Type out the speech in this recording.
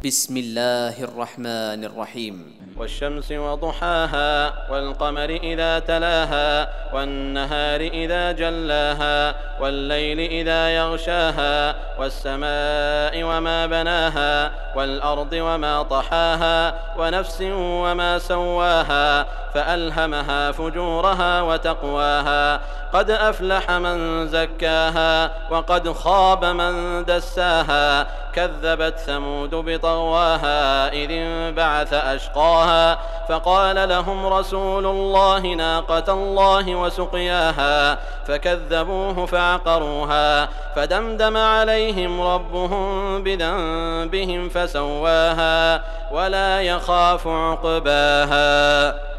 بسم الله الرحمن الرحيم. والشمس وضحاها والقمر إذا تلاها والنهار إذا جلاها والليل إذا يغشاها والسماء وما بناها والأرض وما طحاها ونفس وما سواها فألهمها فجورها وتقواها قد أفلح من زكاها وقد خاب من دساها كذبت ثمود بطغواها إذ انبعث أشقاها فقال لهم رسول الله ناقة الله وسقياها فكذبوه فعقروها فدمدم عليهم ربهم بذنبهم فسواها ولا يخاف عقباها.